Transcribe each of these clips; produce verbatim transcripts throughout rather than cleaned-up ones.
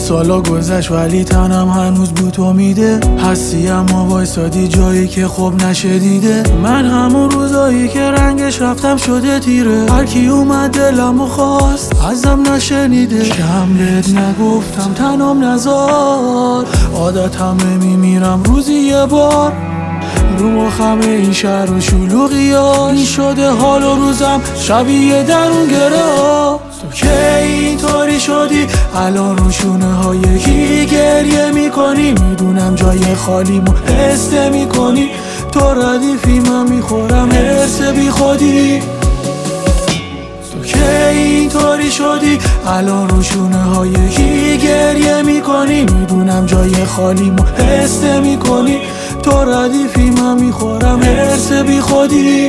سالا گذشت ولی تنم هنوز بو تو میده. هستی اما وایسادی جایی که خوب نشه دیده. من همون روزایی که رنگش رفتم شده تیره. هر کی اومد دلمو خواست ازم نشنیده. کم بهت نگفتم تنم نزار. عادتمه میمیرم روزی یه بار. رو مخمه این شهر و شلوغیاش این شده حال و روزم شبیه درون گره. تو که اینطوری شدی الان رو شونه های یکی گریه میکنی. میدونم جای خالیمو حس میکنی. تو ردیفی من میخورم حس بی خودی. تو که اینطوری شدی الان رو شونه های یکی گریه میکنی. میدونم جای خالیمو حس میکنی. تو ردیفی من میخورم حس بی خودی.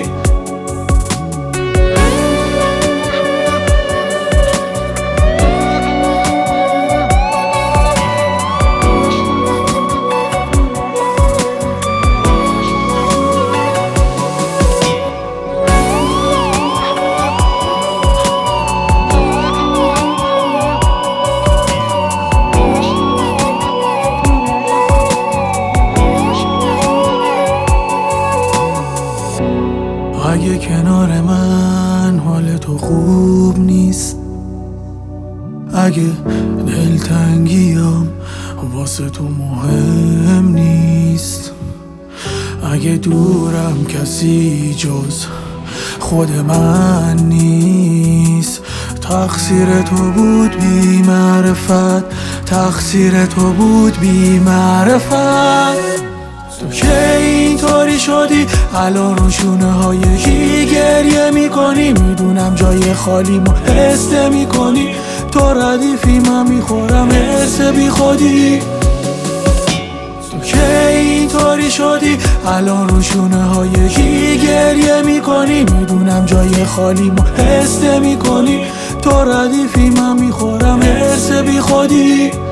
اگه کنار من حال تو خوب نیست، اگه دلتنگیام واسه تو مهم نیست، اگه دورم کسی جز خود من نیست، تقصیر تو بود بی معرفت، تقصیر تو بود بی معرفت. تو که اینطوری شدی الان رو شونه های یکی گریه میکنی. میدونم جای خالیمو حس میکنی. تو ردیفی من میخورم حس بی خودی. تو که اینطوری شدی الان رو شونه های یکی گریه میکنی. میدونم جای خالیمو حس میکنی. تو ردیفی من میخورم حس بی خودی.